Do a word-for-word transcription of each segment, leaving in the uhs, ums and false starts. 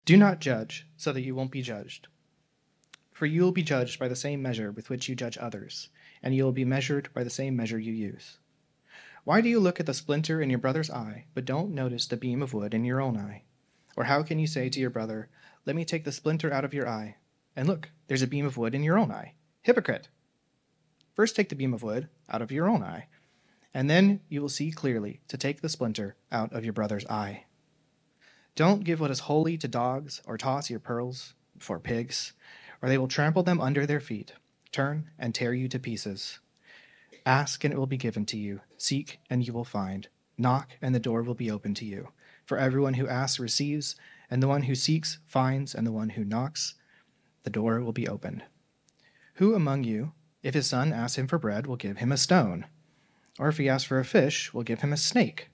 Do not judge, so that you won't be judged. For you will be judged by the same measure with which you judge others, and you will be measured by the same measure you use. Why do you look at the splinter in your brother's eye, but don't notice the beam of wood in your own eye? Or how can you say to your brother, let me take the splinter out of your eye, and look, there's a beam of wood in your own eye? Hypocrite! First take the beam of wood out of your own eye, and then you will see clearly to take the splinter out of your brother's eye. Don't give what is holy to dogs, or toss your pearls before pigs, or they will trample them under their feet, turn and tear you to pieces. Ask, and it will be given to you. Seek, and you will find. Knock, and the door will be opened to you. For everyone who asks receives, and the one who seeks finds, and the one who knocks, the door will be opened. Who among you, if his son asks him for bread, will give him a stone? Or if he asks for a fish, will give him a snake?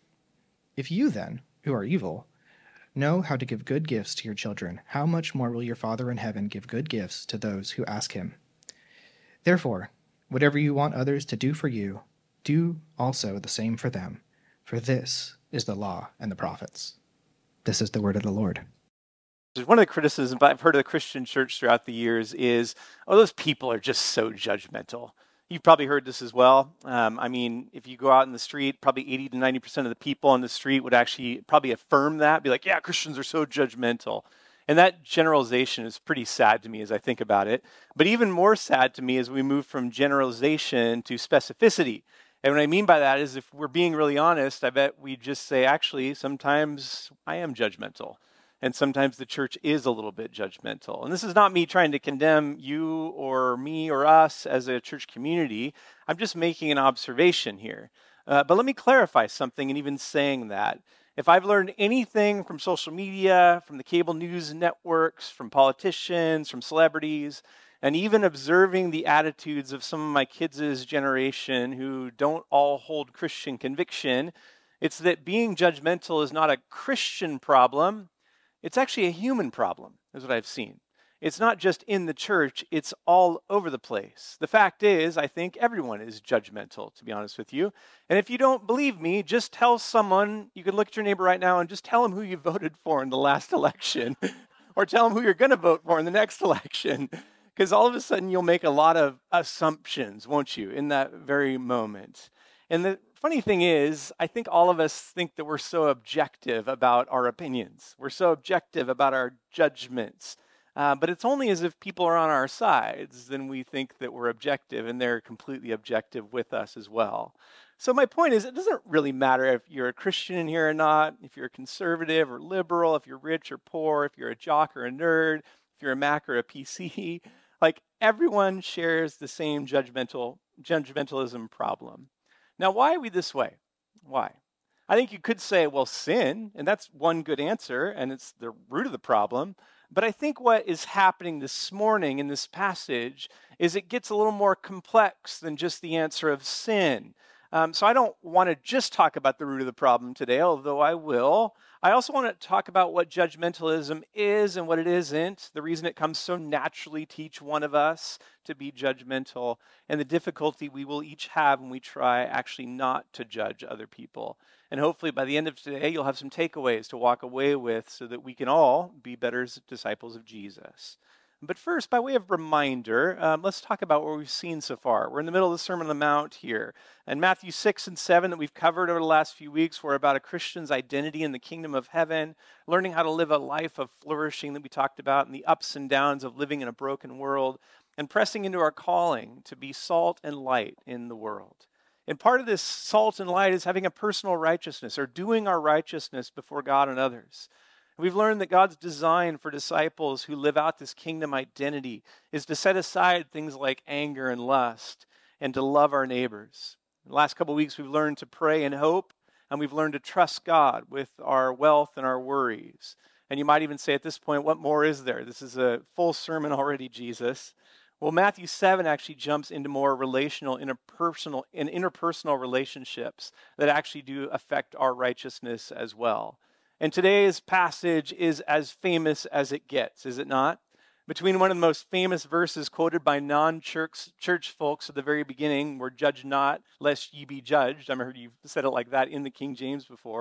If you then, who are evil, know how to give good gifts to your children, how much more will your Father in heaven give good gifts to those who ask him? Therefore, whatever you want others to do for you, do also the same for them, for this is the law and the prophets. This is the word of the Lord. One of the criticisms I've heard of the Christian church throughout the years is, oh, those people are just so judgmental. You've probably heard this as well. Um, I mean, if you go out in the street, probably eighty to ninety percent of the people on the street would actually probably affirm that, be like, yeah, Christians are so judgmental. And that generalization is pretty sad to me as I think about it. But even more sad to me as we move from generalization to specificity. And what I mean by that is if we're being really honest, I bet we just say, actually, sometimes I am judgmental. And sometimes the church is a little bit judgmental. And this is not me trying to condemn you or me or us as a church community. I'm just making an observation here. Uh, but let me clarify something in even saying that. If I've learned anything from social media, from the cable news networks, from politicians, from celebrities, and even observing the attitudes of some of my kids' generation who don't all hold Christian conviction, it's that being judgmental is not a Christian problem. It's actually a human problem, is what I've seen. It's not just in the church, it's all over the place. The fact is, I think everyone is judgmental, to be honest with you. And if you don't believe me, just tell someone, you can look at your neighbor right now and just tell them who you voted for in the last election, or tell them who you're going to vote for in the next election. Because all of a sudden you'll make a lot of assumptions, won't you, in that very moment. And the funny thing is, I think all of us think that we're so objective about our opinions. We're so objective about our judgments. Uh, but it's only as if people are on our sides then we think that we're objective, and they're completely objective with us as well. So my point is, it doesn't really matter if you're a Christian in here or not, if you're a conservative or liberal, if you're rich or poor, if you're a jock or a nerd, if you're a Mac or a P C. Like, everyone shares the same judgmental judgmentalism problem. Now, why are we this way? Why? I think you could say, well, sin, and that's one good answer, and it's the root of the problem. But I think what is happening this morning in this passage is it gets a little more complex than just the answer of sin. Um, so I don't want to just talk about the root of the problem today, although I will. I also want to talk about what judgmentalism is and what it isn't, the reason it comes so naturally to each one of us to be judgmental, and the difficulty we will each have when we try actually not to judge other people. And hopefully by the end of today, you'll have some takeaways to walk away with so that we can all be better disciples of Jesus. But first, by way of reminder, um, let's talk about what we've seen so far. We're in the middle of the Sermon on the Mount here. And Matthew six and seven that we've covered over the last few weeks were about a Christian's identity in the kingdom of heaven, learning how to live a life of flourishing that we talked about, and the ups and downs of living in a broken world, and pressing into our calling to be salt and light in the world. And part of this salt and light is having a personal righteousness, or doing our righteousness before God and others. We've learned that God's design for disciples who live out this kingdom identity is to set aside things like anger and lust and to love our neighbors. In the last couple of weeks, we've learned to pray and hope, and we've learned to trust God with our wealth and our worries. And you might even say at this point, what more is there? This is a full sermon already, Jesus. Well, Matthew seven actually jumps into more relational, interpersonal, and interpersonal relationships that actually do affect our righteousness as well. And today's passage is as famous as it gets, is it not? Between one of the most famous verses quoted by non-church church folks at the very beginning, where judge not, lest ye be judged. I've heard you said it like that in the King James before.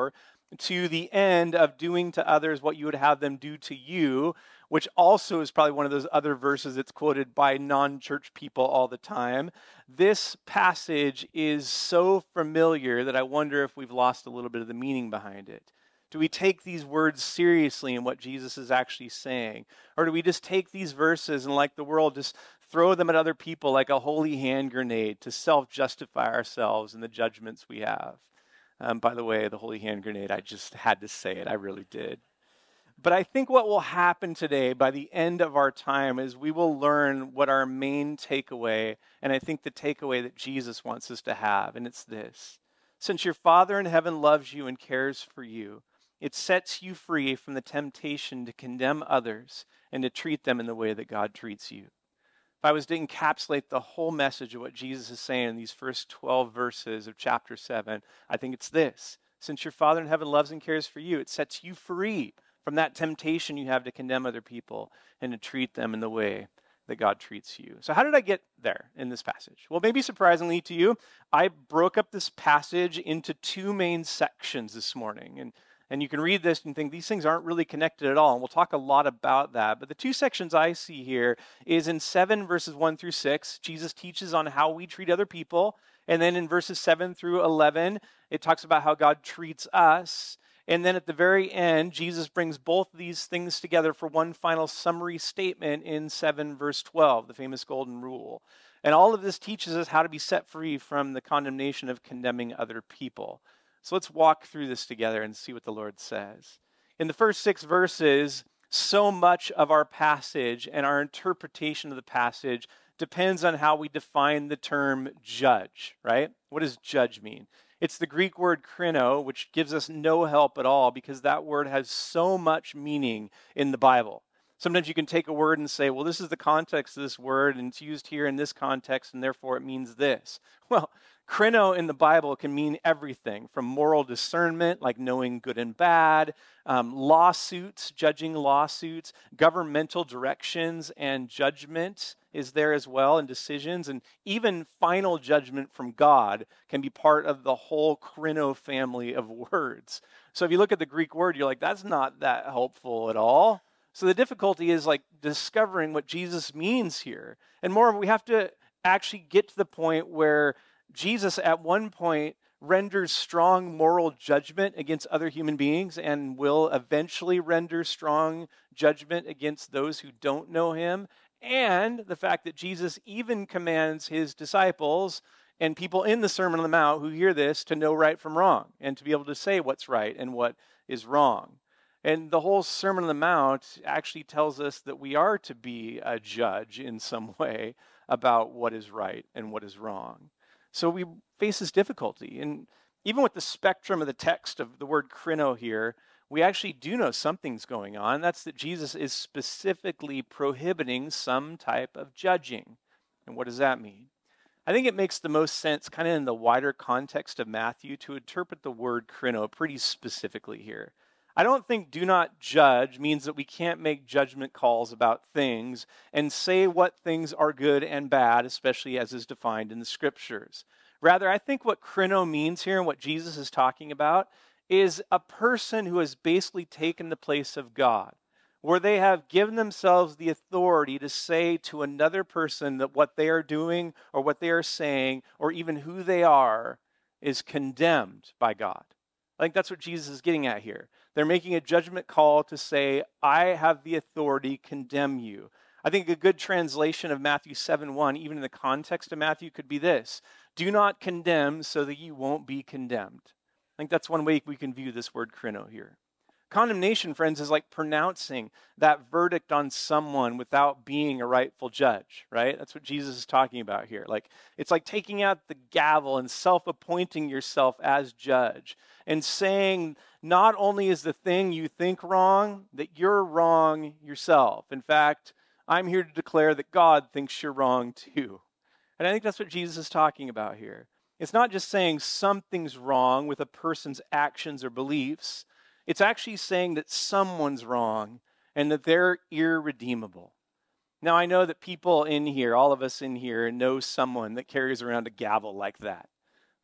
to the end of doing to others what you would have them do to you, which also is probably one of those other verses that's quoted by non-church people all the time. This passage is so familiar that I wonder if we've lost a little bit of the meaning behind it. Do we take these words seriously in what Jesus is actually saying? Or do we just take these verses and, like the world, just throw them at other people like a holy hand grenade to self-justify ourselves in the judgments we have? Um, by the way, the holy hand grenade, I just had to say it. I really did. But I think what will happen today by the end of our time is we will learn what our main takeaway, and I think the takeaway that Jesus wants us to have, and it's this. Since your Father in heaven loves you and cares for you, it sets you free from the temptation to condemn others and to treat them in the way that God treats you. If I was to encapsulate the whole message of what Jesus is saying in these first twelve verses of chapter seven, I think it's this. Since your Father in heaven loves and cares for you, it sets you free from that temptation you have to condemn other people and to treat them in the way that God treats you. So how did I get there in this passage? Well, maybe surprisingly to you, I broke up this passage into two main sections this morning. And And you can read this and think these things aren't really connected at all. And we'll talk a lot about that. But the two sections I see here is in seven verses one through six, Jesus teaches on how we treat other people. And then in verses seven through eleven, it talks about how God treats us. And then at the very end, Jesus brings both these things together for one final summary statement in seven verse twelve, the famous golden rule. And all of this teaches us how to be set free from the condemnation of condemning other people. So let's walk through this together and see what the Lord says. In the first six verses, so much of our passage and our interpretation of the passage depends on how we define the term judge, right? What does judge mean? It's the Greek word krino, which gives us no help at all because that word has so much meaning in the Bible. Sometimes you can take a word and say, well, this is the context of this word, and it's used here in this context, and therefore it means this. Well, krino in the Bible can mean everything from moral discernment, like knowing good and bad, um, lawsuits, judging lawsuits, governmental directions and judgment is there as well, and decisions, and even final judgment from God can be part of the whole krino family of words. So if you look at the Greek word, you're like, that's not that helpful at all. So the difficulty is like discovering what Jesus means here. And moreover, we have to actually get to the point where Jesus at one point renders strong moral judgment against other human beings and will eventually render strong judgment against those who don't know him. And the fact that Jesus even commands his disciples and people in the Sermon on the Mount who hear this to know right from wrong and to be able to say what's right and what is wrong. And the whole Sermon on the Mount actually tells us that we are to be a judge in some way about what is right and what is wrong. So we face this difficulty. And even with the spectrum of the text of the word krino here, we actually do know something's going on. That's that Jesus is specifically prohibiting some type of judging. And what does that mean? I think it makes the most sense kind of in the wider context of Matthew to interpret the word krino pretty specifically here. I don't think do not judge means that we can't make judgment calls about things and say what things are good and bad, especially as is defined in the scriptures. Rather, I think what krino means here and what Jesus is talking about is a person who has basically taken the place of God, where they have given themselves the authority to say to another person that what they are doing or what they are saying or even who they are is condemned by God. I think that's what Jesus is getting at here. They're making a judgment call to say, I have the authority, condemn you. I think a good translation of Matthew seven one, even in the context of Matthew, could be this. Do not condemn so that you won't be condemned. I think that's one way we can view this word krino here. Condemnation, friends, is like pronouncing that verdict on someone without being a rightful judge, right? That's what Jesus is talking about here. Like, it's like taking out the gavel and self-appointing yourself as judge and saying not only is the thing you think wrong, that you're wrong yourself. In fact, I'm here to declare that God thinks you're wrong too. And I think that's what Jesus is talking about here. It's not just saying something's wrong with a person's actions or beliefs. It's actually saying that someone's wrong and that they're irredeemable. Now, I know that people in here, all of us in here, know someone that carries around a gavel like that.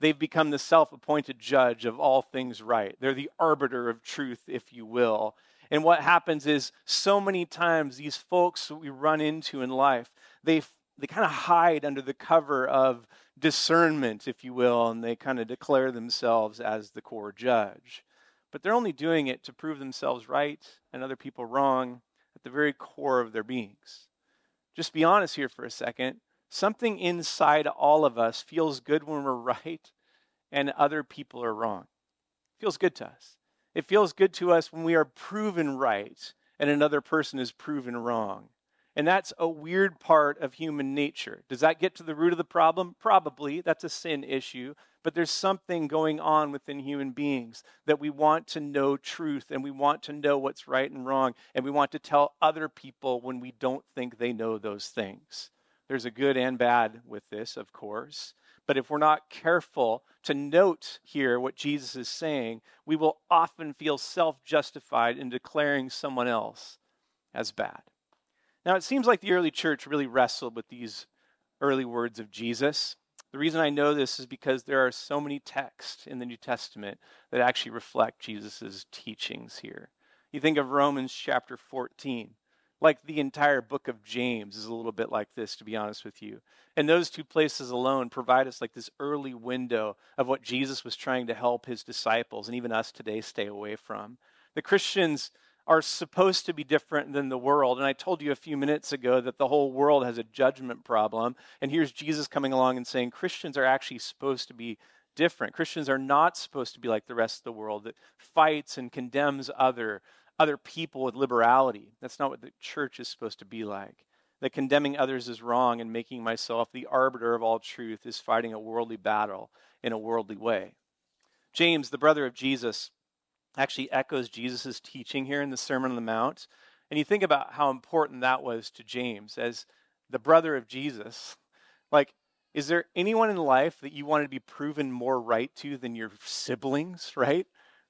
They've become the self-appointed judge of all things right. They're the arbiter of truth, if you will. And what happens is so many times these folks that we run into in life, they they kind of hide under the cover of discernment, if you will, and they kind of declare themselves as the core judge. But they're only doing it to prove themselves right and other people wrong at the very core of their beings. Just be honest here for a second. Something inside all of us feels good when we're right and other people are wrong. It feels good to us. It feels good to us when we are proven right and another person is proven wrong. And that's a weird part of human nature. Does that get to the root of the problem? Probably. That's a sin issue. But there's something going on within human beings that we want to know truth and we want to know what's right and wrong. And we want to tell other people when we don't think they know those things. There's a good and bad with this, of course. But if we're not careful to note here what Jesus is saying, we will often feel self-justified in declaring someone else as bad. Now, it seems like the early church really wrestled with these early words of Jesus. The reason I know this is because there are so many texts in the New Testament that actually reflect Jesus' teachings here. You think of Romans chapter fourteen. Like the entire book of James is a little bit like this, to be honest with you. And those two places alone provide us like this early window of what Jesus was trying to help his disciples and even us today stay away from. The Christians are supposed to be different than the world. And I told you a few minutes ago that the whole world has a judgment problem. And here's Jesus coming along and saying Christians are actually supposed to be different. Christians are not supposed to be like the rest of the world that fights and condemns other other people with liberality. That's not what the church is supposed to be like. That condemning others is wrong and making myself the arbiter of all truth is fighting a worldly battle in a worldly way. James, the brother of Jesus, actually echoes Jesus' teaching here in the Sermon on the Mount. And you think about how important that was to James as the brother of Jesus. Like, is there anyone in life that you want to be proven more right to than your siblings, right?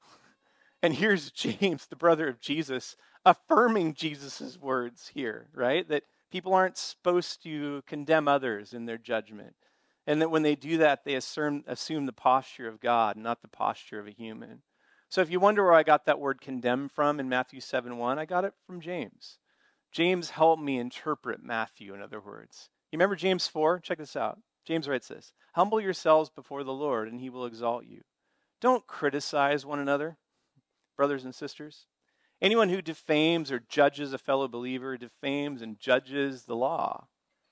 And here's James, the brother of Jesus, affirming Jesus' words here, right? That people aren't supposed to condemn others in their judgment. And that when they do that, they assume, assume the posture of God, not the posture of a human. So if you wonder where I got that word condemn from in Matthew seven one, I got it from James. James helped me interpret Matthew, in other words. You remember James four? Check this out. James writes this, "Humble yourselves before the Lord, and he will exalt you. Don't criticize one another, brothers and sisters. Anyone who defames or judges a fellow believer defames and judges the law.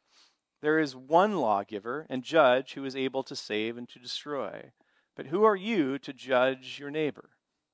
There is one lawgiver and judge who is able to save and to destroy. But who are you to judge your neighbor?"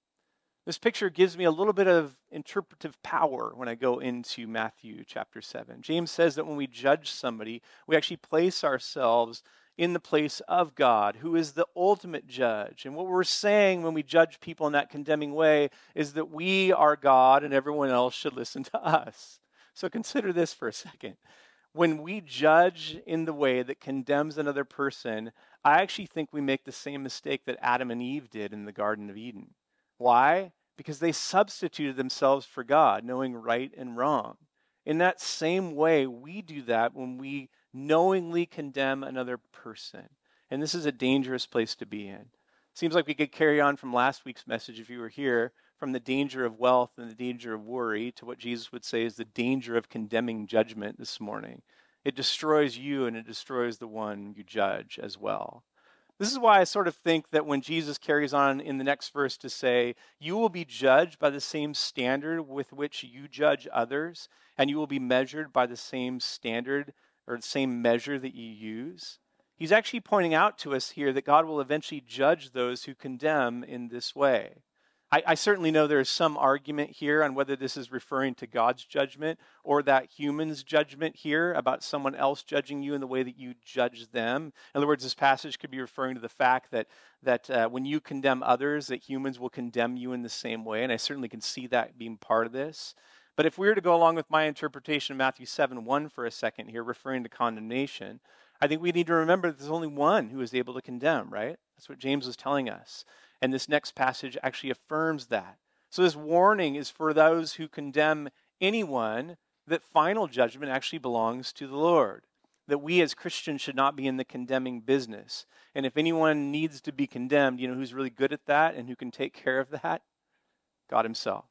This picture gives me a little bit of interpretive power when I go into Matthew chapter seven. James says that when we judge somebody, we actually place ourselves in the place of God, who is the ultimate judge. And what we're saying when we judge people in that condemning way is that we are God and everyone else should listen to us. So consider this for a second. When we judge in the way that condemns another person, I actually think we make the same mistake that Adam and Eve did in the Garden of Eden. Why? Because they substituted themselves for God, knowing right and wrong. In that same way, we do that when we knowingly condemn another person. And this is a dangerous place to be in. Seems like we could carry on from last week's message if you were here, from the danger of wealth and the danger of worry to what Jesus would say is the danger of condemning judgment this morning. It destroys you and it destroys the one you judge as well. This is why I sort of think that when Jesus carries on in the next verse to say, you will be judged by the same standard with which you judge others, and you will be measured by the same standard or the same measure that you use. He's actually pointing out to us here that God will eventually judge those who condemn in this way. I, I certainly know there is some argument here on whether this is referring to God's judgment or that human's judgment here about someone else judging you in the way that you judge them. In other words, this passage could be referring to the fact that that uh, when you condemn others, that humans will condemn you in the same way, and I certainly can see that being part of this. But if we were to go along with my interpretation of Matthew seven one for a second here, referring to condemnation, I think we need to remember that there's only one who is able to condemn, right? That's what James was telling us. And this next passage actually affirms that. So this warning is for those who condemn anyone, that final judgment actually belongs to the Lord. that we as Christians should not be in the condemning business. And if anyone needs to be condemned, you know who's really good at that and who can take care of that? God himself.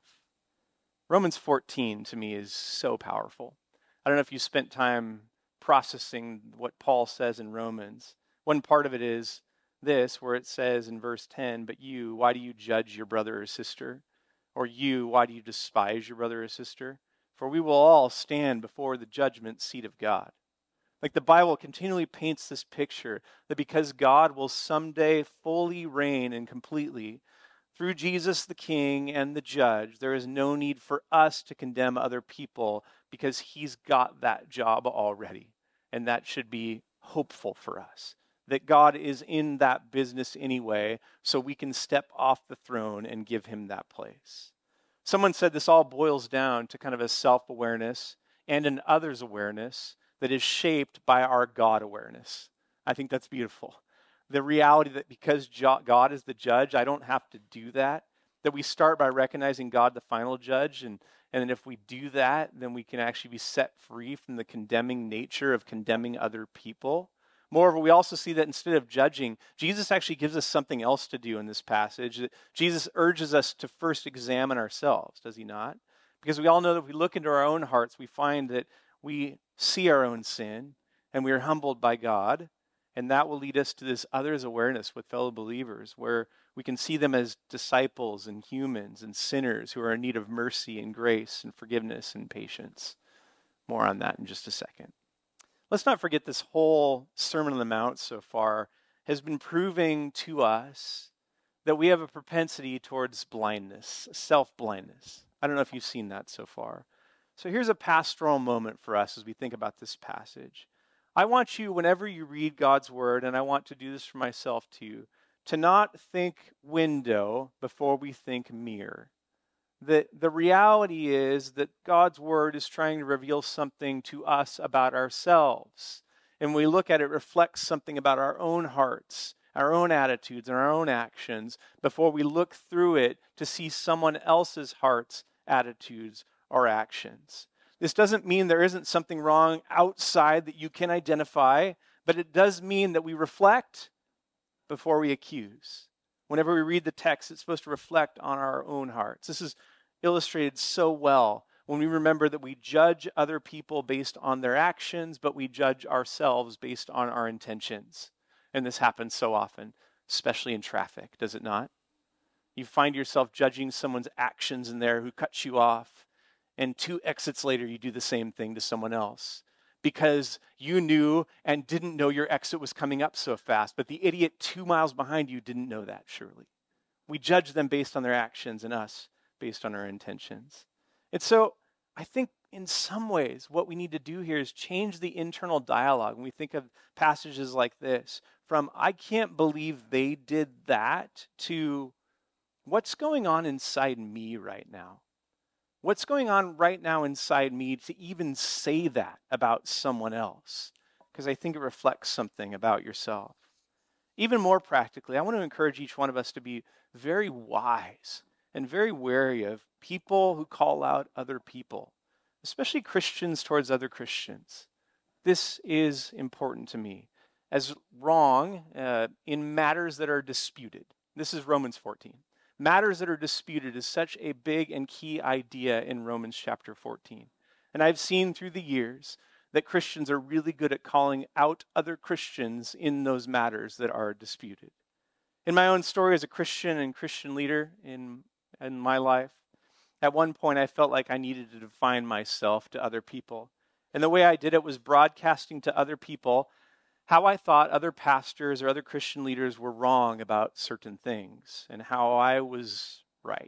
Romans fourteen to me is so powerful. I don't know if you spent time processing what Paul says in Romans. One part of it is this, where it says in verse ten, but you, why do you judge your brother or sister? Or you, why do you despise your brother or sister? For we will all stand before the judgment seat of God. Like the Bible continually paints this picture that because God will someday fully reign and completely through Jesus the King and the Judge, there is no need for us to condemn other people because he's got that job already. And that should be hopeful for us, that God is in that business anyway, so we can step off the throne and give him that place. Someone said this all boils down to kind of a self-awareness and an others awareness that is shaped by our God awareness. I think that's beautiful. The reality that because God is the judge, I don't have to do that. That we start by recognizing God the final judge, and, and then if we do that, then we can actually be set free from the condemning nature of condemning other people. Moreover, we also see that instead of judging, Jesus actually gives us something else to do in this passage. Jesus urges us to first examine ourselves, does he not? Because we all know that if we look into our own hearts, we find that we see our own sin, and we are humbled by God, and that will lead us to this others awareness with fellow believers, where we can see them as disciples and humans and sinners who are in need of mercy and grace and forgiveness and patience. More on that in just a second. Let's not forget this whole Sermon on the Mount so far has been proving to us that we have a propensity towards blindness, self-blindness. I don't know if you've seen that so far. So here's a pastoral moment for us as we think about this passage. I want you, whenever you read God's word, and I want to do this for myself too, to not think window before we think mirror. The, the reality is that God's word is trying to reveal something to us about ourselves. And when we look at it, it reflects something about our own hearts, our own attitudes, and our own actions before we look through it to see someone else's hearts, attitudes, or actions. This doesn't mean there isn't something wrong outside that you can identify, but it does mean that we reflect before we accuse. Whenever we read the text, it's supposed to reflect on our own hearts. This is illustrated so well when we remember that we judge other people based on their actions, but we judge ourselves based on our intentions. And this happens so often, especially in traffic, does it not? You find yourself judging someone's actions in there who cuts you off, and two exits later you do the same thing to someone else because you knew and didn't know your exit was coming up so fast, but the idiot two miles behind you didn't know that, surely. We judge them based on their actions and us based on our intentions. And so I think in some ways what we need to do here is change the internal dialogue when we think of passages like this from I can't believe they did that to what's going on inside me right now? What's going on right now inside me to even say that about someone else? Because I think it reflects something about yourself. Even more practically, I want to encourage each one of us to be very wise and very wary of people who call out other people, especially Christians towards other Christians. This is important to me as wrong uh, in matters that are disputed. This is Romans fourteen. Matters that are disputed is such a big and key idea in Romans chapter fourteen. And I've seen through the years that Christians are really good at calling out other Christians in those matters that are disputed. In my own story as a Christian and Christian leader in, in my life, at one point I felt like I needed to define myself to other people. And the way I did it was broadcasting to other people how I thought other pastors or other Christian leaders were wrong about certain things and how I was right.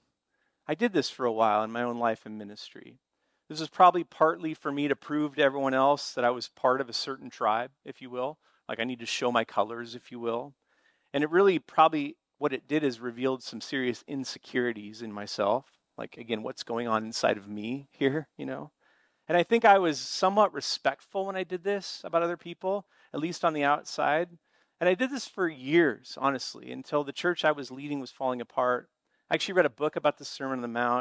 I did this for a while in my own life and ministry. This was probably partly for me to prove to everyone else that I was part of a certain tribe, if you will. Like I need to show my colors, if you will. And it really probably, what it did is revealed some serious insecurities in myself. Like, again, what's going on inside of me here, you know? And I think I was somewhat respectful when I did this about other people, at least on the outside. And I did this for years, honestly, until the church I was leading was falling apart. I actually read a book about the Sermon on the Mount.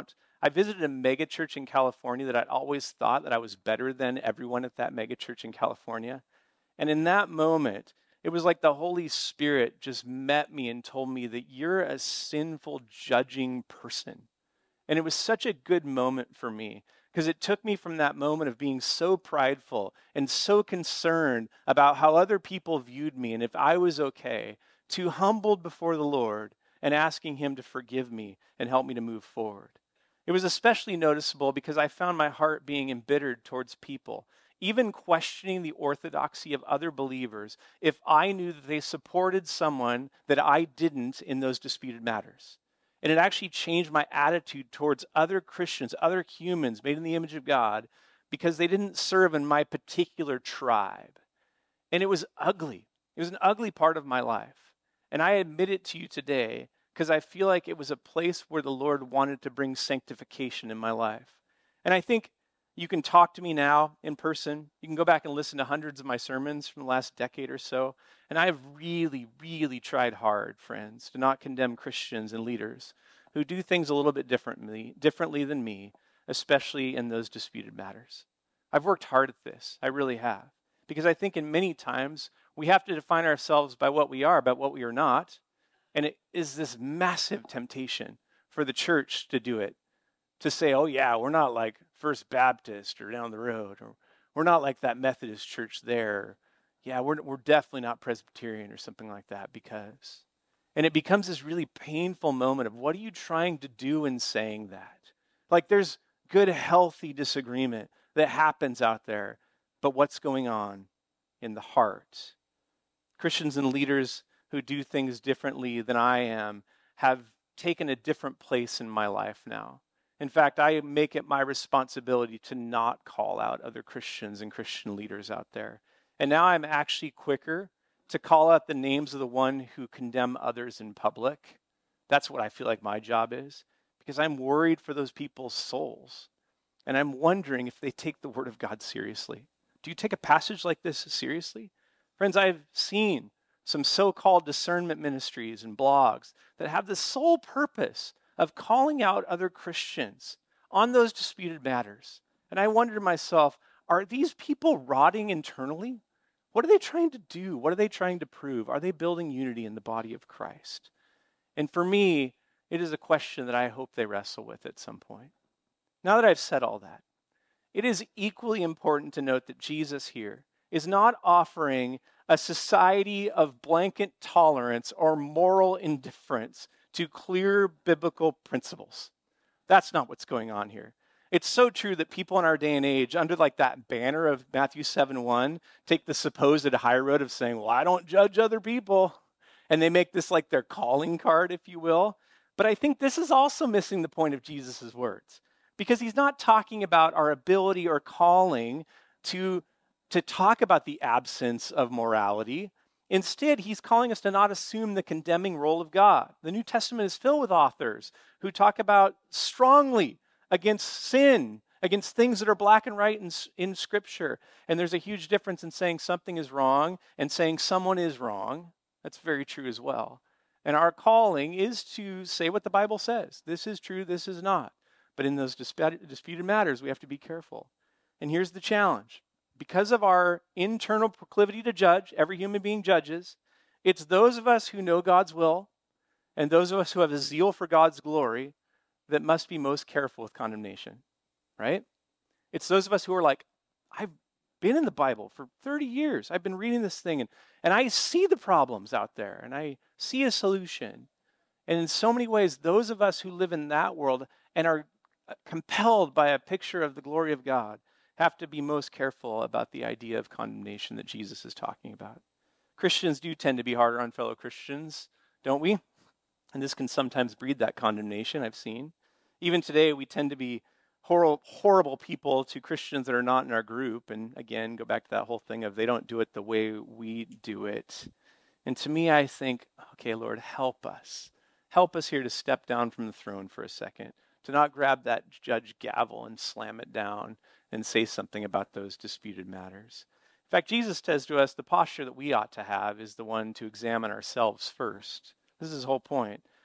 I visited a mega church in California that I'd always thought that I was better than everyone at that mega church in California. And in that moment, it was like the Holy Spirit just met me and told me that you're a sinful, judging person. And it was such a good moment for me because it took me from that moment of being so prideful and so concerned about how other people viewed me and if I was okay, to humbled before the Lord and asking him to forgive me and help me to move forward. It was especially noticeable because I found my heart being embittered towards people, even questioning the orthodoxy of other believers if I knew that they supported someone that I didn't in those disputed matters. And it actually changed my attitude towards other Christians, other humans made in the image of God, because they didn't serve in my particular tribe. And it was ugly. It was an ugly part of my life. And I admit it to you today because I feel like it was a place where the Lord wanted to bring sanctification in my life. And I think you can talk to me now in person. You can go back and listen to hundreds of my sermons from the last decade or so. And I've really, really tried hard, friends, to not condemn Christians and leaders who do things a little bit differently, differently than me, especially in those disputed matters. I've worked hard at this. I really have. Because I think in many times we have to define ourselves by what we are, by what we are not. And it is this massive temptation for the church to do it. To say, oh yeah, we're not like First Baptist or down the road, or we're not like that Methodist church there. Yeah, we're we're definitely not Presbyterian or something like that because. And it becomes this really painful moment of what are you trying to do in saying that? Like there's good, healthy disagreement that happens out there, but what's going on in the heart? Christians and leaders who do things differently than I am have taken a different place in my life now. In fact, I make it my responsibility to not call out other Christians and Christian leaders out there. And now I'm actually quicker to call out the names of the one who condemn others in public. That's what I feel like my job is, because I'm worried for those people's souls. And I'm wondering if they take the word of God seriously. Do you take a passage like this seriously? Friends, I've seen some so-called discernment ministries and blogs that have the sole purpose of calling out other Christians on those disputed matters. And I wonder to myself, are these people rotting internally? What are they trying to do? What are they trying to prove? Are they building unity in the body of Christ? And for me, it is a question that I hope they wrestle with at some point. Now that I've said all that, it is equally important to note that Jesus here is not offering a society of blanket tolerance or moral indifference to clear biblical principles. That's not what's going on here. It's so true that people in our day and age, under like that banner of Matthew seven one, take the supposed high road of saying, well, I don't judge other people. And they make this like their calling card, if you will. But I think this is also missing the point of Jesus' words. Because he's not talking about our ability or calling to, to talk about the absence of morality. Instead, he's calling us to not assume the condemning role of God. The New Testament is filled with authors who talk about strongly against sin, against things that are black and white in, in Scripture. And there's a huge difference in saying something is wrong and saying someone is wrong. That's very true as well. And our calling is to say what the Bible says. This is true, this is not. But in those disputed matters, we have to be careful. And here's the challenge. Because of our internal proclivity to judge, every human being judges, it's those of us who know God's will and those of us who have a zeal for God's glory that must be most careful with condemnation, right? It's those of us who are like, I've been in the Bible for thirty years. I've been reading this thing, and, and I see the problems out there, and I see a solution. And in so many ways, those of us who live in that world and are compelled by a picture of the glory of God have to be most careful about the idea of condemnation that Jesus is talking about. Christians do tend to be harder on fellow Christians, don't we? And this can sometimes breed that condemnation, I've seen. Even today, we tend to be horrible, horrible people to Christians that are not in our group. And again, go back to that whole thing of they don't do it the way we do it. And to me, I think, okay, Lord, help us. Help us here to step down from the throne for a second, to not grab that judge gavel and slam it down and say something about those disputed matters. In fact, Jesus says to us the posture that we ought to have is the one to examine ourselves first. This is his whole point.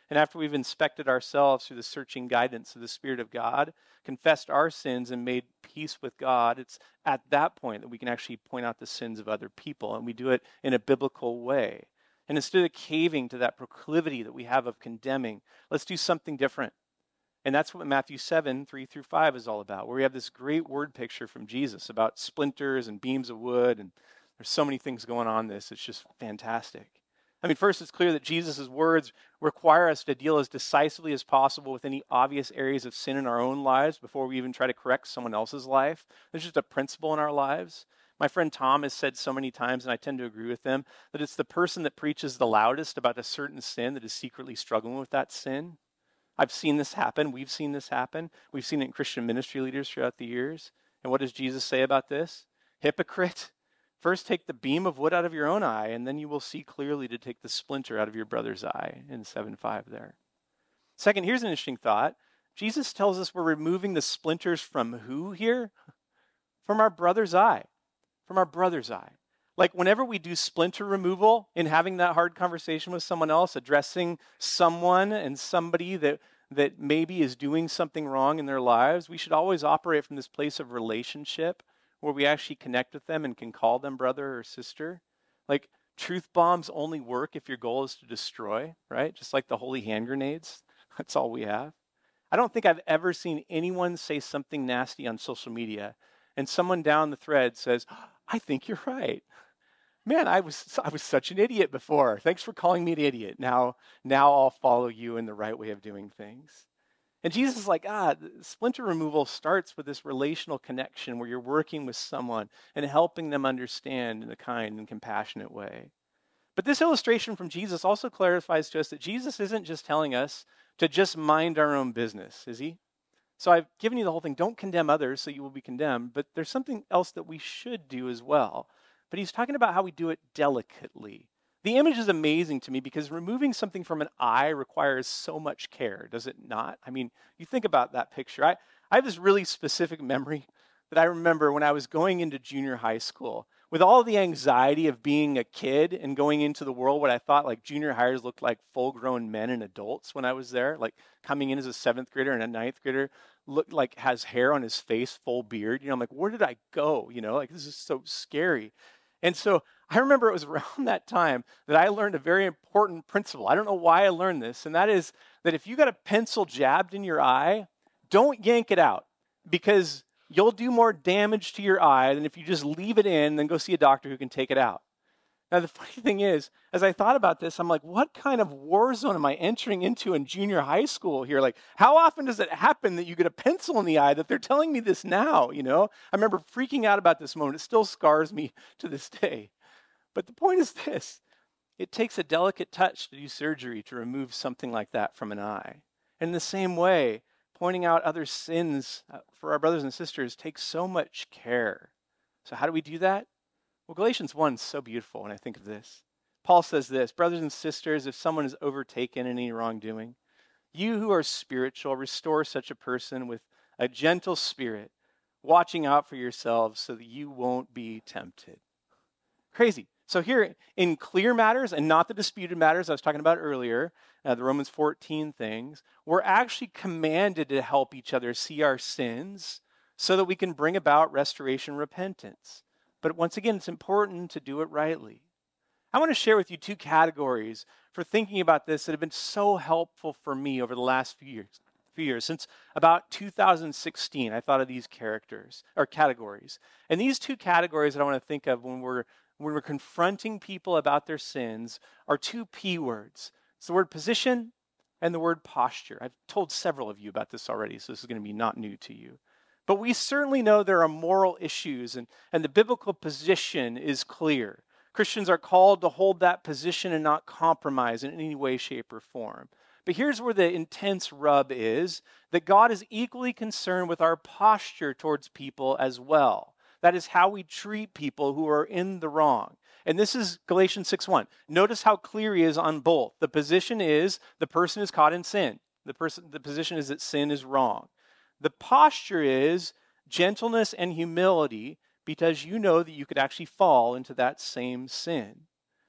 And after we've inspected ourselves through the searching guidance of the Spirit of God, confessed our sins and made peace with God, it's at that point that we can actually point out the sins of other people, and we do it in a biblical way. And instead of caving to that proclivity that we have of condemning, let's do something different. And that's what Matthew seven, three through five is all about, where we have this great word picture from Jesus about splinters and beams of wood, and there's so many things going on in this. It's just fantastic. I mean, first, it's clear that Jesus' words require us to deal as decisively as possible with any obvious areas of sin in our own lives before we even try to correct someone else's life. There's just a principle in our lives. My friend Tom has said so many times, and I tend to agree with him, that it's the person that preaches the loudest about a certain sin that is secretly struggling with that sin. I've seen this happen. We've seen this happen. We've seen it in Christian ministry leaders throughout the years. And what does Jesus say about this? Hypocrite. First, take the beam of wood out of your own eye, and then you will see clearly to take the splinter out of your brother's eye, in seven five there. Second, here's an interesting thought. Jesus tells us we're removing the splinters from who here? From our brother's eye. From our brother's eye. Like whenever we do splinter removal in having that hard conversation with someone else, addressing someone and somebody that, that maybe is doing something wrong in their lives, we should always operate from this place of relationship, where we actually connect with them and can call them brother or sister. Like, truth bombs only work if your goal is to destroy, right? Just like the holy hand grenades. That's all we have. I don't think I've ever seen anyone say something nasty on social media and someone down the thread says, I think you're right. Man, I was I was such an idiot before. Thanks for calling me an idiot. Now, now I'll follow you in the right way of doing things. And Jesus is like, ah, splinter removal starts with this relational connection where you're working with someone and helping them understand in a kind and compassionate way. But this illustration from Jesus also clarifies to us that Jesus isn't just telling us to just mind our own business, is he? So I've given you the whole thing. Don't condemn others so you will be condemned. But there's something else that we should do as well. But he's talking about how we do it delicately. The image is amazing to me because removing something from an eye requires so much care, does it not? I mean, you think about that picture. I, I have this really specific memory that I remember when I was going into junior high school with all the anxiety of being a kid and going into the world, what I thought like junior hires looked like full-grown men and adults when I was there, like coming in as a seventh grader and a ninth grader, looked like has hair on his face, full beard. You know, I'm like, where did I go? You know, like this is so scary. And so I remember it was around that time that I learned a very important principle. I don't know why I learned this, and that is that if you got a pencil jabbed in your eye, don't yank it out because you'll do more damage to your eye than if you just leave it in and then go see a doctor who can take it out. Now, the funny thing is, as I thought about this, I'm like, what kind of war zone am I entering into in junior high school here? Like, how often does it happen that you get a pencil in the eye that they're telling me this now, you know? I remember freaking out about this moment. It still scars me to this day. But the point is this. It takes a delicate touch to do surgery to remove something like that from an eye. And in the same way, pointing out other sins for our brothers and sisters takes so much care. So how do we do that? Well, Galatians one is so beautiful when I think of this. Paul says this, brothers and sisters, if someone is overtaken in any wrongdoing, you who are spiritual, restore such a person with a gentle spirit, watching out for yourselves so that you won't be tempted. Crazy. So here, in clear matters and not the disputed matters I was talking about earlier, uh, the Romans fourteen things, we're actually commanded to help each other see our sins so that we can bring about restoration and repentance. But once again, it's important to do it rightly. I want to share with you two categories for thinking about this that have been so helpful for me over the last few years. Few years. Since about two thousand sixteen, I thought of these characters or categories. And these two categories that I want to think of when we're when we're confronting people about their sins are two P words. It's the word position and the word posture. I've told several of you about this already, so this is going to be not new to you. But we certainly know there are moral issues, and, and the biblical position is clear. Christians are called to hold that position and not compromise in any way, shape, or form. But here's where the intense rub is, that God is equally concerned with our posture towards people as well. That is how we treat people who are in the wrong. And this is Galatians six one. Notice how clear he is on both. The position is the person is caught in sin. The person, the position is that sin is wrong. The posture is gentleness and humility because you know that you could actually fall into that same sin.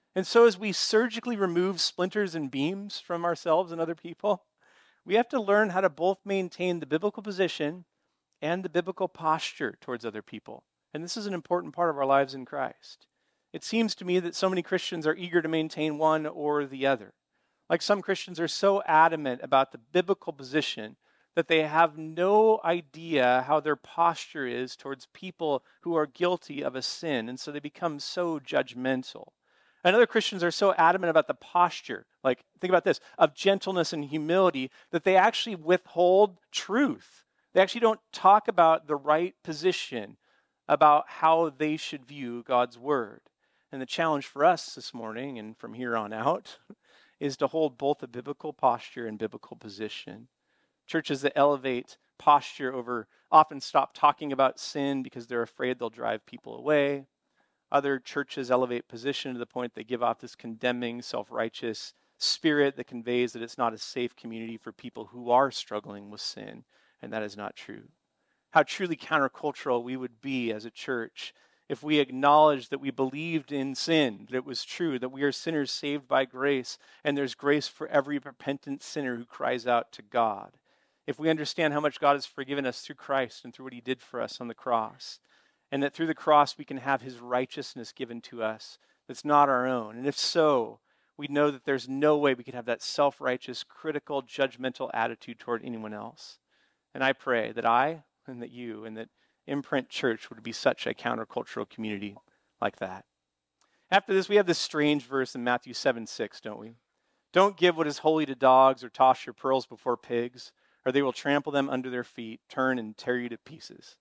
And so as we surgically remove splinters and beams from ourselves and other people, we have to learn how to both maintain the biblical position and the biblical posture towards other people. And this is an important part of our lives in Christ. It seems to me that so many Christians are eager to maintain one or the other. Like some Christians are so adamant about the biblical position that they have no idea how their posture is towards people who are guilty of a sin, and so they become so judgmental. And other Christians are so adamant about the posture, like, think about this, of gentleness and humility, that they actually withhold truth. They actually don't talk about the right position about how they should view God's word. And the challenge for us this morning and from here on out is to hold both a biblical posture and biblical position. Churches that elevate posture over often stop talking about sin because they're afraid they'll drive people away. Other churches elevate position to the point they give off this condemning, self-righteous spirit that conveys that it's not a safe community for people who are struggling with sin, and that is not true. How truly countercultural we would be as a church if we acknowledged that we believed in sin, that it was true, that we are sinners saved by grace, and there's grace for every repentant sinner who cries out to God. If we understand how much God has forgiven us through Christ and through what he did for us on the cross, and that through the cross we can have his righteousness given to us that's not our own. And if so, we know that there's no way we could have that self-righteous, critical, judgmental attitude toward anyone else. And I pray that I and that you and that Imprint Church would be such a countercultural community like that. After this, we have this strange verse in Matthew seven six, don't we? Don't give what is holy to dogs or toss your pearls before pigs, or they will trample them under their feet, turn and tear you to pieces.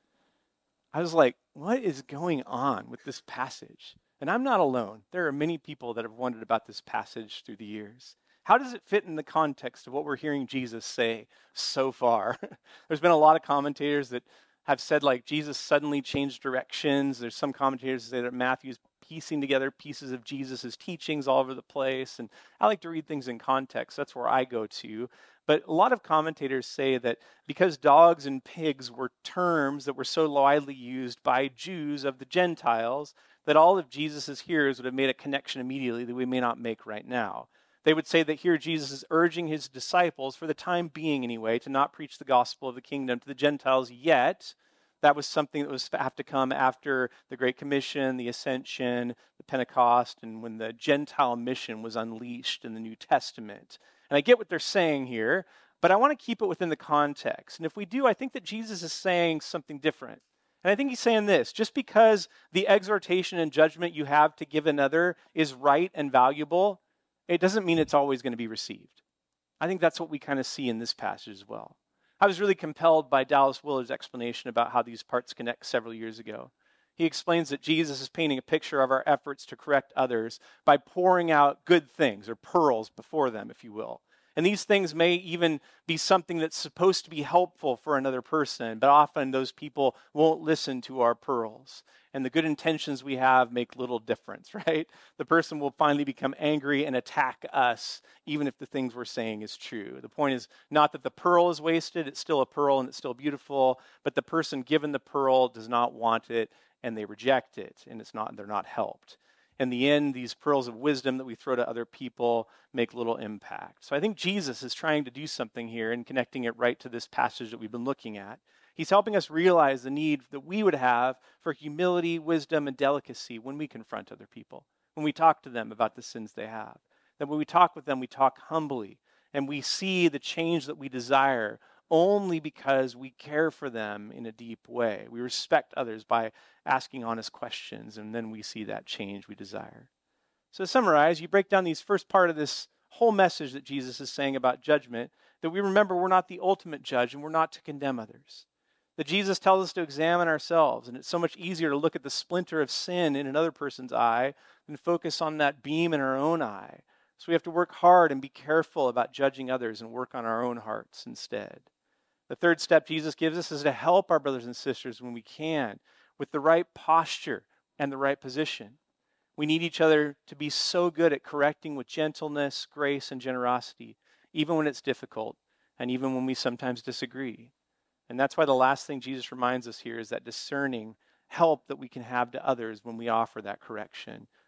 I was like, what is going on with this passage? And I'm not alone. There are many people that have wondered about this passage through the years. How does it fit in the context of what we're hearing Jesus say so far? There's been a lot of commentators that have said like Jesus suddenly changed directions. There's some commentators that say that Matthew's piecing together pieces of Jesus' teachings all over the place. And I like to read things in context. That's where I go to. But a lot of commentators say that because dogs and pigs were terms that were so widely used by Jews of the Gentiles, that all of Jesus' hearers would have made a connection immediately that we may not make right now. They would say that here Jesus is urging his disciples, for the time being anyway, to not preach the gospel of the kingdom to the Gentiles yet. That was something that was have to come after the Great Commission, the Ascension, the Pentecost, and when the Gentile mission was unleashed in the New Testament. And I get what they're saying here, but I want to keep it within the context. And if we do, I think that Jesus is saying something different. And I think he's saying this, just because the exhortation and judgment you have to give another is right and valuable, it doesn't mean it's always going to be received. I think that's what we kind of see in this passage as well. I was really compelled by Dallas Willard's explanation about how these parts connect several years ago. He explains that Jesus is painting a picture of our efforts to correct others by pouring out good things, or pearls, before them, if you will. And these things may even be something that's supposed to be helpful for another person, but often those people won't listen to our pearls. And the good intentions we have make little difference, right? The person will finally become angry and attack us, even if the things we're saying is true. The point is not that the pearl is wasted, it's still a pearl and it's still beautiful, but the person given the pearl does not want it and they reject it, and it's not, they're not helped. In the end, these pearls of wisdom that we throw to other people make little impact. So I think Jesus is trying to do something here and connecting it right to this passage that we've been looking at. He's helping us realize the need that we would have for humility, wisdom, and delicacy when we confront other people, when we talk to them about the sins they have. That when we talk with them, we talk humbly, and we see the change that we desire only because we care for them in a deep way. We respect others by asking honest questions, and then we see that change we desire. So to summarize, you break down these first part of this whole message that Jesus is saying about judgment, that we remember we're not the ultimate judge and we're not to condemn others. That Jesus tells us to examine ourselves, and it's so much easier to look at the splinter of sin in another person's eye than focus on that beam in our own eye. So we have to work hard and be careful about judging others and work on our own hearts instead. The third step Jesus gives us is to help our brothers and sisters when we can, with the right posture and the right position. We need each other to be so good at correcting with gentleness, grace, and generosity, even when it's difficult, and even when we sometimes disagree. And that's why the last thing Jesus reminds us here is that discerning help that we can have to others when we offer that correction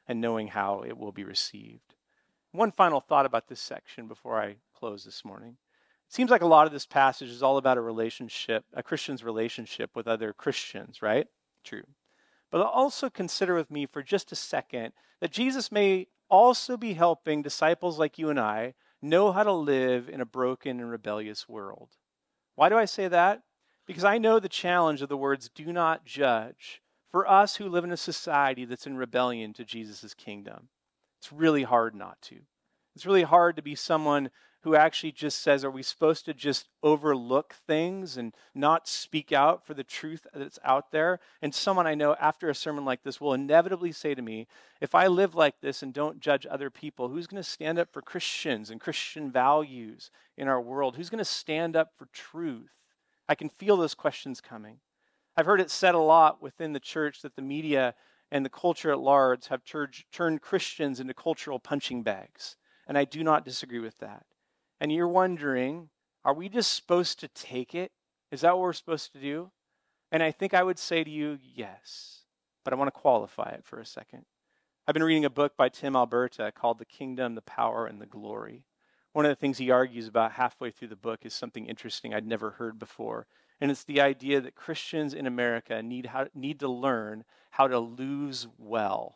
and knowing how it will be received. One final thought about this section before I close this morning. It seems like a lot of this passage is all about a relationship, a Christian's relationship with other Christians, right? True. But also consider with me for just a second that Jesus may also be helping disciples like you and I know how to live in a broken and rebellious world. Why do I say that? Because I know the challenge of the words "do not judge" for us who live in a society that's in rebellion to Jesus' kingdom. It's really hard not to. It's really hard to be someone who actually just says, are we supposed to just overlook things and not speak out for the truth that's out there? And someone I know after a sermon like this will inevitably say to me, if I live like this and don't judge other people, who's going to stand up for Christians and Christian values in our world? Who's going to stand up for truth? I can feel those questions coming. I've heard it said a lot within the church that the media and the culture at large have tur- turned Christians into cultural punching bags. And I do not disagree with that. And you're wondering, are we just supposed to take it? Is that what we're supposed to do? And I think I would say to you, yes. But I want to qualify it for a second. I've been reading a book by Tim Alberta called The Kingdom, the Power, and the Glory. One of the things he argues about halfway through the book is something interesting I'd never heard before. And it's the idea that Christians in America need, how, need to learn how to lose well.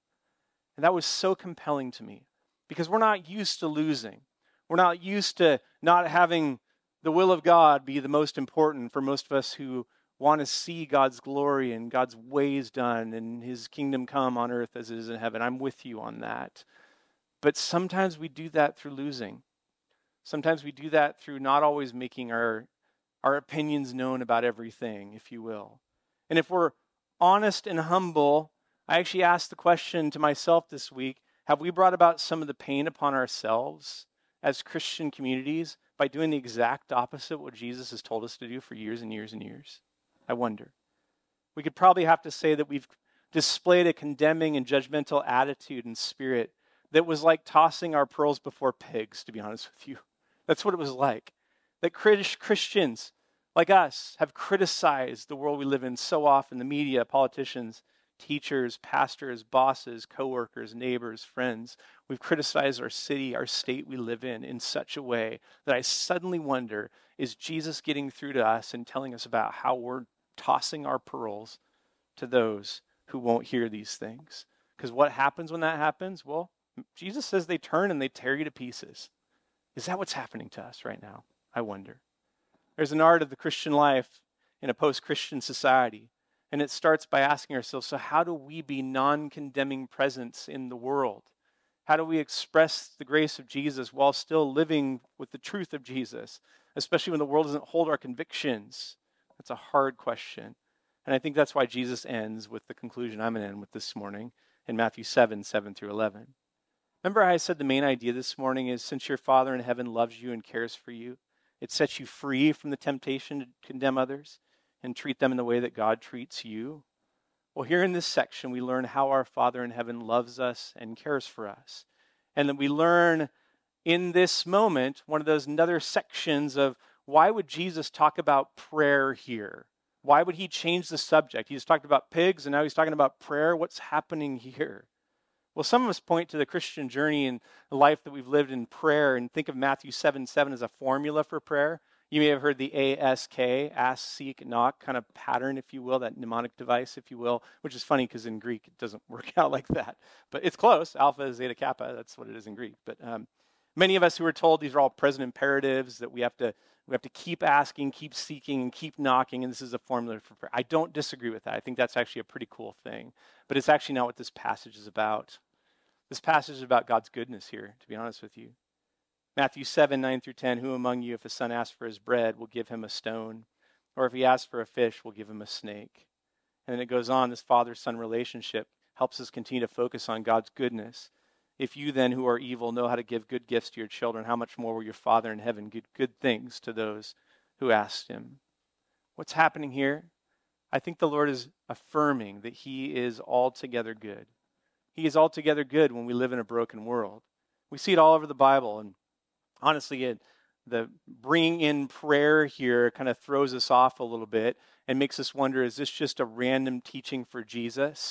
And that was so compelling to me because we're not used to losing. We're not used to not having the will of God be the most important for most of us who want to see God's glory and God's ways done and his kingdom come on earth as it is in heaven. I'm with you on that. But sometimes we do that through losing. Sometimes we do that through not always making our, our opinions known about everything, if you will. And if we're honest and humble, I actually asked the question to myself this week, have we brought about some of the pain upon ourselves as Christian communities by doing the exact opposite of what Jesus has told us to do for years and years and years? I wonder. We could probably have to say that we've displayed a condemning and judgmental attitude and spirit that was like tossing our pearls before pigs, to be honest with you. That's what it was like. That Christians like us have criticized the world we live in so often, the media, politicians, teachers, pastors, bosses, coworkers, neighbors, friends. We've criticized our city, our state we live in in such a way that I suddenly wonder, is Jesus getting through to us and telling us about how we're tossing our pearls to those who won't hear these things? Because what happens when that happens? Well, Jesus says they turn and they tear you to pieces. Is that what's happening to us right now? I wonder. There's an art of the Christian life in a post-Christian society. And it starts by asking ourselves, so how do we be non-condemning presence in the world? How do we express the grace of Jesus while still living with the truth of Jesus, especially when the world doesn't hold our convictions? That's a hard question. And I think that's why Jesus ends with the conclusion I'm going to end with this morning in Matthew seven, seven through eleven. Remember how I said the main idea this morning is since your Father in heaven loves you and cares for you, it sets you free from the temptation to condemn others and treat them in the way that God treats you? Well, here in this section, we learn how our Father in heaven loves us and cares for us. And then we learn in this moment, one of those other sections of why would Jesus talk about prayer here? Why would he change the subject? He's talked about pigs and now he's talking about prayer. What's happening here? Well, some of us point to the Christian journey and the life that we've lived in prayer and think of Matthew seven, seven as a formula for prayer. You may have heard the A S K, ask, seek, knock, kind of pattern, if you will, that mnemonic device, if you will, which is funny because in Greek it doesn't work out like that. But it's close. Alpha, zeta, kappa, that's what it is in Greek. But um, many of us who are told these are all present imperatives, that we have to we have to keep asking, keep seeking, and keep knocking, and this is a formula for prayer. I don't disagree with that. I think that's actually a pretty cool thing. But it's actually not what this passage is about. This passage is about God's goodness here, to be honest with you. Matthew seven, nine through ten, who among you, if a son asks for his bread, will give him a stone? Or if he asks for a fish, will give him a snake? And then it goes on, this father-son relationship helps us continue to focus on God's goodness. If you then, who are evil, know how to give good gifts to your children, how much more will your Father in heaven give good things to those who ask him? What's happening here? I think the Lord is affirming that he is altogether good. He is altogether good when we live in a broken world. We see it all over the Bible, and honestly, it, the bringing in prayer here kind of throws us off a little bit and makes us wonder, is this just a random teaching for Jesus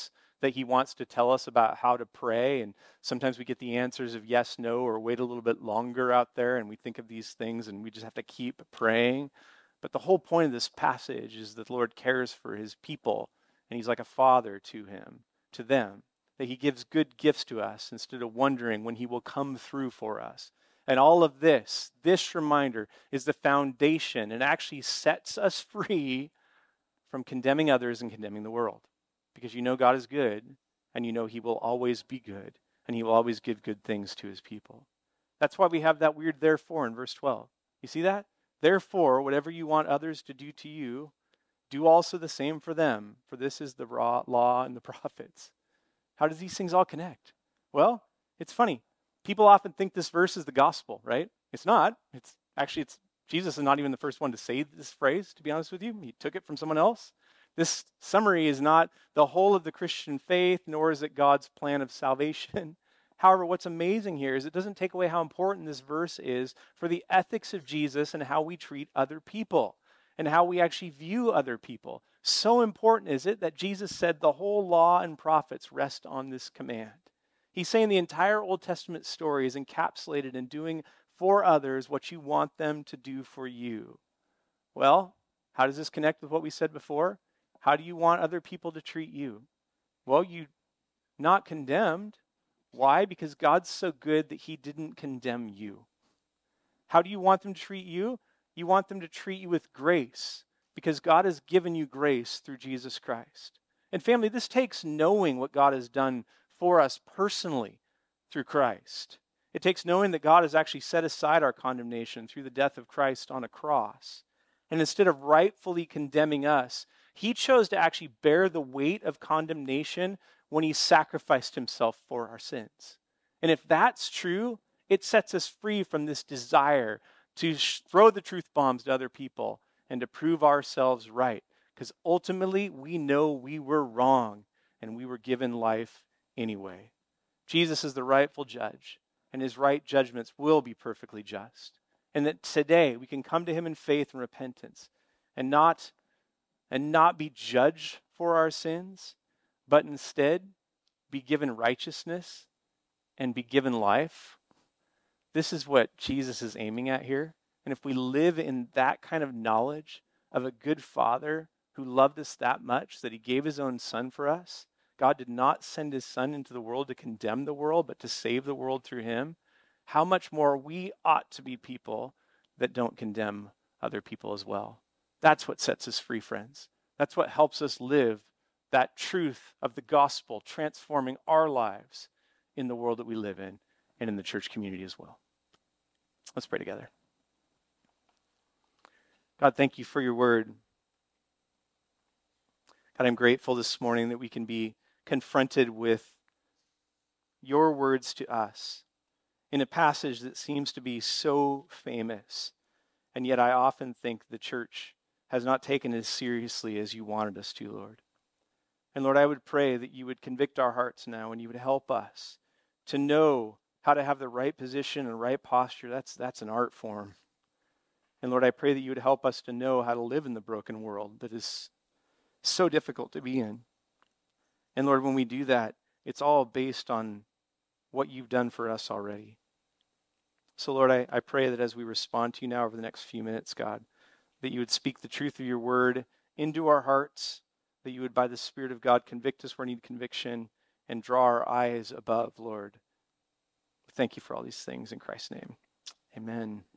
that he wants to tell us about how to pray. And sometimes we get the answers of yes, no, or wait a little bit longer out there. And we think of these things and we just have to keep praying. But the whole point of this passage is that the Lord cares for his people. And he's like a father to him, to them. That he gives good gifts to us instead of wondering when he will come through for us. And all of this, this reminder is the foundation and actually sets us free from condemning others and condemning the world. Because you know God is good, and you know he will always be good, and he will always give good things to his people. That's why we have that weird therefore in verse twelve. You see that? Therefore, whatever you want others to do to you, do also the same for them, for this is the raw law and the prophets. How does these things all connect? Well, it's funny. People often think this verse is the gospel, right? It's not. It's actually, it's Jesus is not even the first one to say this phrase, to be honest with you. He took it from someone else. This summary is not the whole of the Christian faith, nor is it God's plan of salvation. However, what's amazing here is it doesn't take away how important this verse is for the ethics of Jesus and how we treat other people and how we actually view other people. So important is it that Jesus said the whole law and prophets rest on this command. He's saying the entire Old Testament story is encapsulated in doing for others what you want them to do for you. Well, how does this connect with what we said before? How do you want other people to treat you? Well, you not condemned. Why? Because God's so good that he didn't condemn you. How do you want them to treat you? You want them to treat you with grace because God has given you grace through Jesus Christ. And family, this takes knowing what God has done for us personally through Christ. It takes knowing that God has actually set aside our condemnation through the death of Christ on a cross. And instead of rightfully condemning us, he chose to actually bear the weight of condemnation when he sacrificed himself for our sins. And if that's true, it sets us free from this desire to sh- throw the truth bombs to other people and to prove ourselves right. Because ultimately, we know we were wrong and we were given life anyway. Jesus is the rightful judge, and his right judgments will be perfectly just. And that today we can come to him in faith and repentance and not, and not be judged for our sins, but instead be given righteousness and be given life. This is what Jesus is aiming at here. And if we live in that kind of knowledge of a good Father who loved us that much that he gave his own Son for us, God did not send his Son into the world to condemn the world, but to save the world through him. How much more we ought to be people that don't condemn other people as well. That's what sets us free, friends. That's what helps us live that truth of the gospel, transforming our lives in the world that we live in and in the church community as well. Let's pray together. God, thank you for your word. God, I'm grateful this morning that we can be confronted with your words to us in a passage that seems to be so famous. And yet I often think the church has not taken it as seriously as you wanted us to, Lord. And Lord, I would pray that you would convict our hearts now and you would help us to know how to have the right position and right posture. That's, that's an art form. And Lord, I pray that you would help us to know how to live in the broken world that is so difficult to be in. And Lord, when we do that, it's all based on what you've done for us already. So Lord, I, I pray that as we respond to you now over the next few minutes, God, that you would speak the truth of your word into our hearts, that you would by the Spirit of God convict us where we need conviction and draw our eyes above, Lord. Thank you for all these things in Christ's name. Amen.